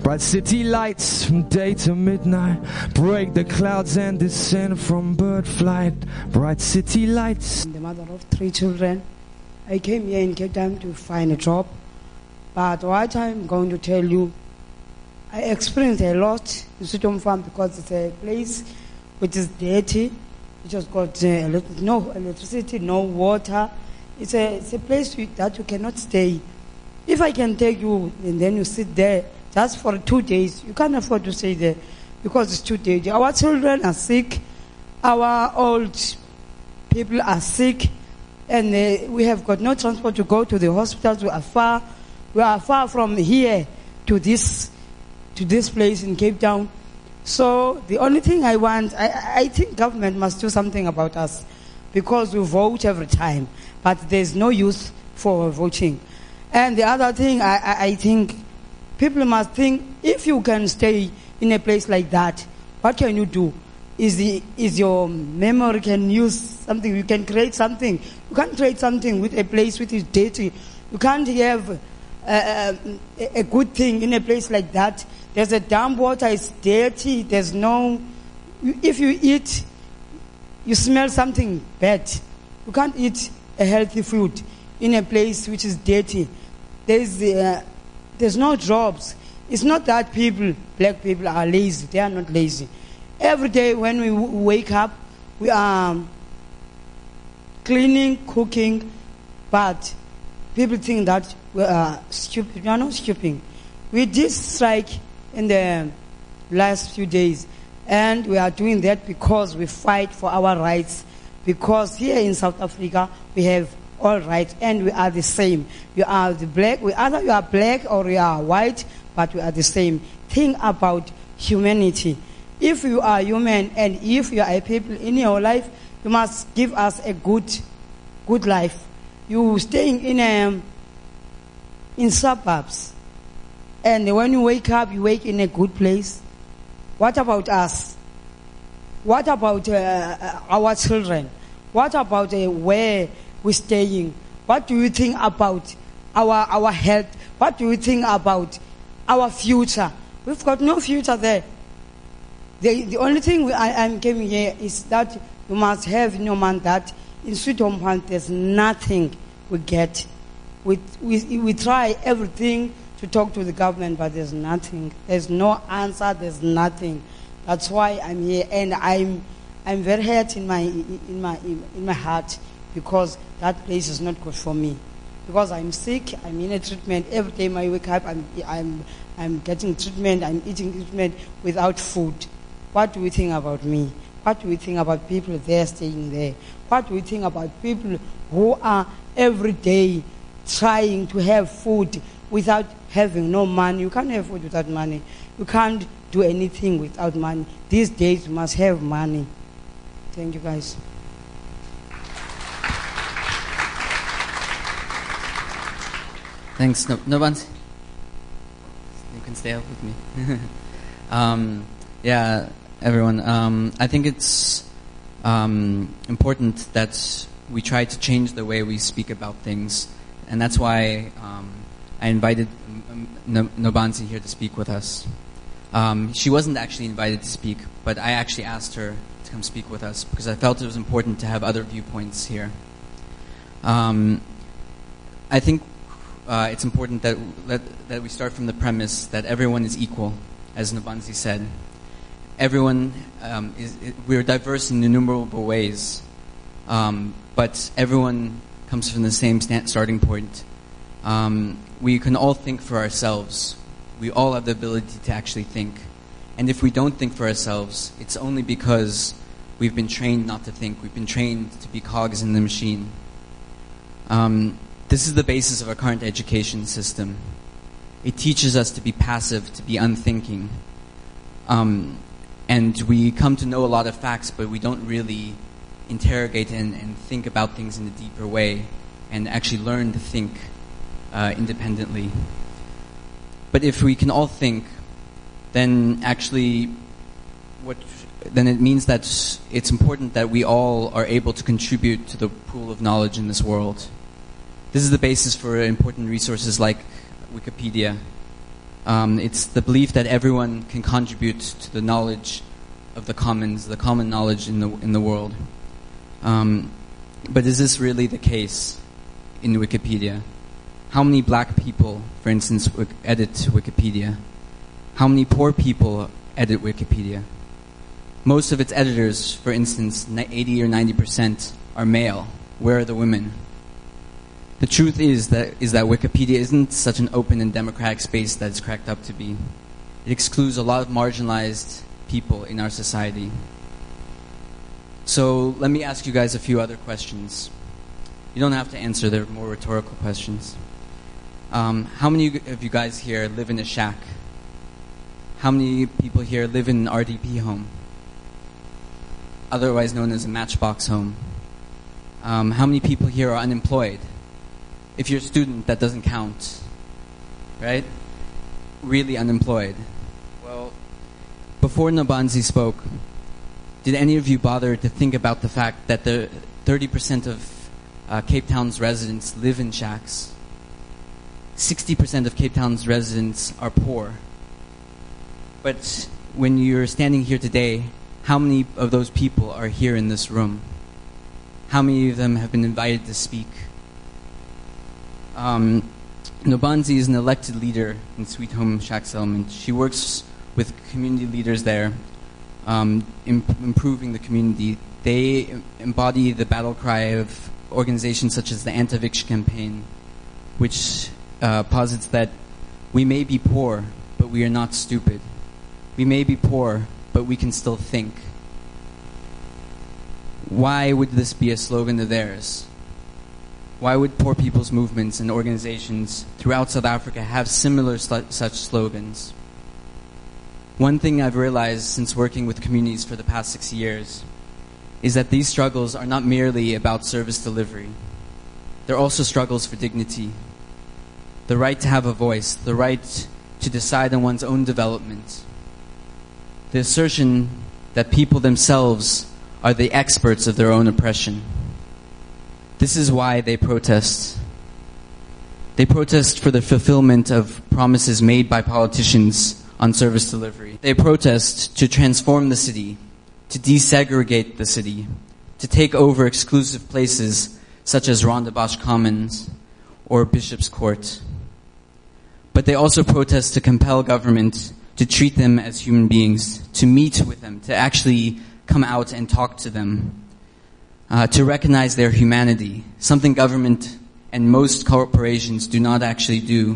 Bright city lights from day to midnight, break the clouds and descend from bird flight. Bright city lights. I'm the mother of 3 children. I came here in Cape Town to find a job. But what I'm going to tell you, I experienced a lot in Sutton Farm because it's a place which is dirty. It just got no electricity, no water. It's a place that you cannot stay. If I can take you and then you sit there just for 2 days, you can't afford to stay there because it's too dirty. Our children are sick. Our old people are sick. And we have got no transport to go to the hospitals. We are far from here to this place in Cape Town. So the only thing I want, I think government must do something about us because we vote every time, but there's no use for voting. And the other thing, I think people must think, if you can stay in a place like that, what can you do? Is your memory can use something? You can create something. You can't create something with a place which is dirty. You can't have a good thing in a place like that. There's a damp water, it's dirty, there's no... If you eat, you smell something bad. You can't eat a healthy food in a place which is dirty. There's no jobs. It's not that black people are lazy. They are not lazy. Every day when we wake up, we are cleaning, cooking, but people think that we are stupid. We are not stupid. We did strike in the last few days, and we are doing that because we fight for our rights, because here in South Africa we have all rights and we are the same. You are the black, either you are black or you are white, but we are the same. Think about humanity. If you are human and if you are a people in your life, you must give us a good life. You staying in suburbs, and when you wake up, you wake in a good place. What about us? What about our children? What about where we're staying? What do you think about our health? What do you think about our future? We've got no future there. The only thing I'm coming here is that you must have in your mind that in Sutton Farm there's nothing we get. We try everything to talk to the government, but there's nothing. There's no answer. There's nothing. That's why I'm here, and I'm very hurt in my heart because that place is not good for me. Because I'm sick, I'm in a treatment every day. I wake up, I'm getting treatment. I'm eating treatment without food. What do we think about me? What do we think about people there staying there? What do we think about people who are every day trying to have food without having no money? You can't have food without money. You can't do anything without money. These days you must have money. Thank you, guys. Thanks. Nobanzi? You can stay up with me. Yeah, everyone. I think it's important that we try to change the way we speak about things. And that's why I invited Nobanzi here to speak with us. She wasn't actually invited to speak, but I actually asked her to come speak with us because I felt it was important to have other viewpoints here. I think it's important that we start from the premise that everyone is equal, as Nobanzi said. Everyone we're diverse in innumerable ways, but everyone comes from the same starting point. We can all think for ourselves. We all have the ability to actually think. And if we don't think for ourselves, it's only because we've been trained not to think. We've been trained to be cogs in the machine. This is the basis of our current education system. It teaches us to be passive, to be unthinking. And we come to know a lot of facts, but we don't really interrogate and think about things in a deeper way and actually learn to think independently. But if we can all think, then actually then it means that it's important that we all are able to contribute to the pool of knowledge in this world. This is the basis for important resources like Wikipedia. It's the belief that everyone can contribute to the knowledge of the commons, the common knowledge in the world. But is this really the case in Wikipedia? How many black people, for instance, edit Wikipedia? How many poor people edit Wikipedia? Most of its editors, for instance, 80 or 90%, are male. Where are the women? The truth is that Wikipedia isn't such an open and democratic space that it's cracked up to be. It excludes a lot of marginalized people in our society. So let me ask you guys a few other questions. You don't have to answer, they're more rhetorical questions. How many of you guys here live in a shack? How many people here live in an RDP home? Otherwise known as a matchbox home. How many people here are unemployed? If you're a student, that doesn't count, right? Really unemployed. Well, before Nobanzi spoke, did any of you bother to think about the fact that the 30% of Cape Town's residents live in shacks? 60% of Cape Town's residents are poor. But when you're standing here today, how many of those people are here in this room? How many of them have been invited to speak? Nobanzi is an elected leader in Sweet Home Shack Settlement. She works with community leaders there, improving the community. They embody the battle cry of organizations such as the Anti-Eviction Campaign, which posits that we may be poor, but we are not stupid. We may be poor, but we can still think. Why would this be a slogan of theirs? Why would poor people's movements and organizations throughout South Africa have similar such slogans? One thing I've realized since working with communities for the past 6 years is that these struggles are not merely about service delivery. They're also struggles for dignity, the right to have a voice, the right to decide on one's own development, the assertion that people themselves are the experts of their own oppression. This is why they protest. They protest for the fulfillment of promises made by politicians on service delivery. They protest to transform the city, to desegregate the city, to take over exclusive places such as Rondebosch Commons or Bishop's Court. But they also protest to compel government to treat them as human beings, to meet with them, to actually come out and talk to them, to recognize their humanity, something government and most corporations do not actually do.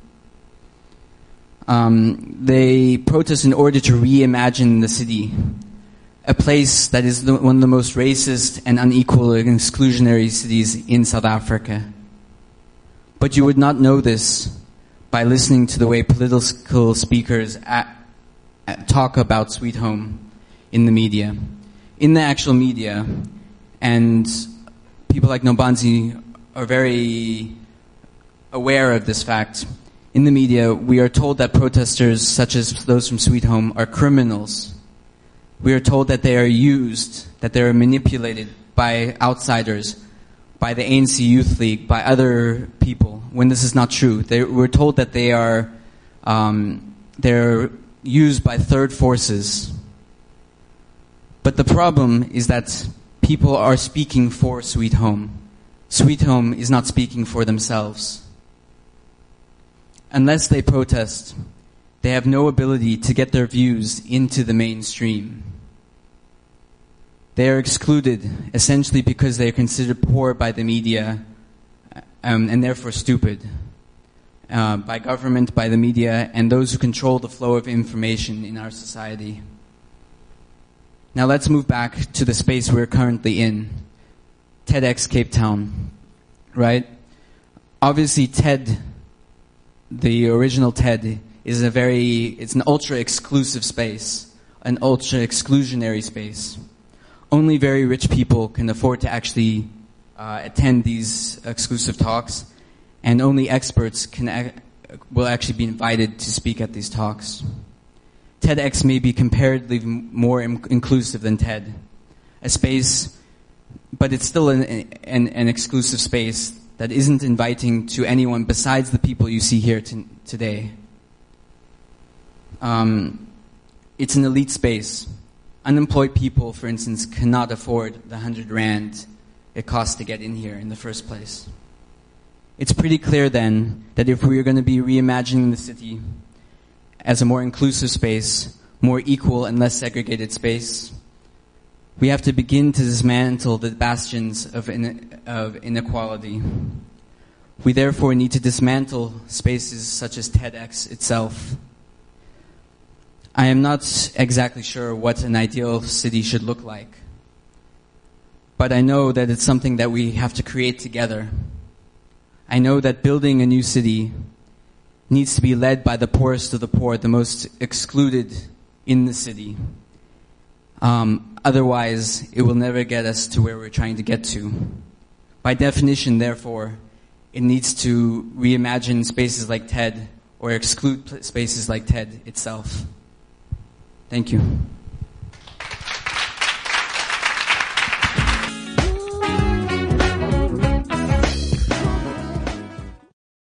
They protest in order to reimagine the city, a place that is one of the most racist and unequal and exclusionary cities in South Africa. But you would not know this by listening to the way political speakers talk about Sweet Home in the media. In the actual media, and people like Nobanzi are very aware of this fact. In the media, we are told that protesters, such as those from Sweet Home, are criminals. We are told that they are used, that they are manipulated by outsiders, by the ANC Youth League, by other people, when this is not true. We're told that they're used by third forces. But the problem is that people are speaking for Sweet Home. Sweet Home is not speaking for themselves. Unless they protest, they have no ability to get their views into the mainstream. They are excluded essentially because they are considered poor by the media and therefore stupid. By government, by the media, and those who control the flow of information in our society. Now let's move back to the space we're currently in. TEDx Cape Town, right? Obviously TED, the original TED, it's an ultra-exclusive space, an ultra-exclusionary space. Only very rich people can afford to actually attend these exclusive talks, and only experts will actually be invited to speak at these talks. TEDx may be comparatively more inclusive than TED, a space, but it's still an exclusive space that isn't inviting to anyone besides the people you see here today. It's an elite space. Unemployed people, for instance, cannot afford the 100 rand it costs to get in here in the first place. It's pretty clear then that if we are going to be reimagining the city as a more inclusive space, more equal and less segregated space, we have to begin to dismantle the bastions of inequality. We therefore need to dismantle spaces such as TEDx itself. I am not exactly sure what an ideal city should look like, but I know that it's something that we have to create together. I know that building a new city needs to be led by the poorest of the poor, the most excluded in the city. Otherwise, it will never get us to where we're trying to get to. By definition, therefore, it needs to reimagine spaces like TED or exclude spaces like TED itself. Thank you.